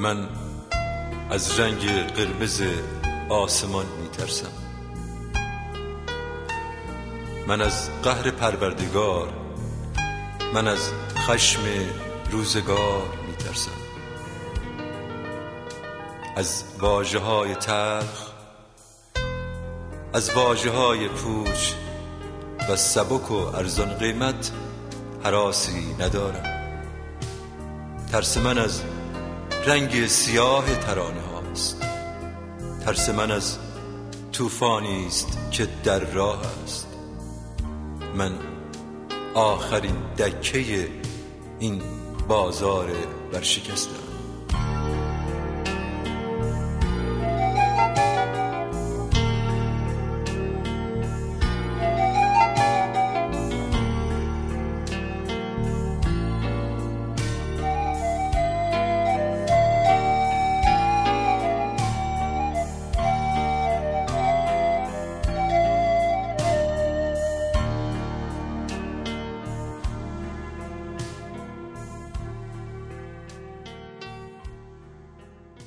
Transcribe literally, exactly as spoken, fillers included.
من از رنگ قرمز آسمان میترسم. من از قهر پروردگار، من از خشم روزگار میترسم. از واژه های تلخ، از واژه های پوچ و سبک و ارزان قیمت هراسی ندارم. ترس من از رنگ سیاه ترانه هاست. ترس من از طوفانی است که در راه است. من آخرین دکه این بازار ورشکستم.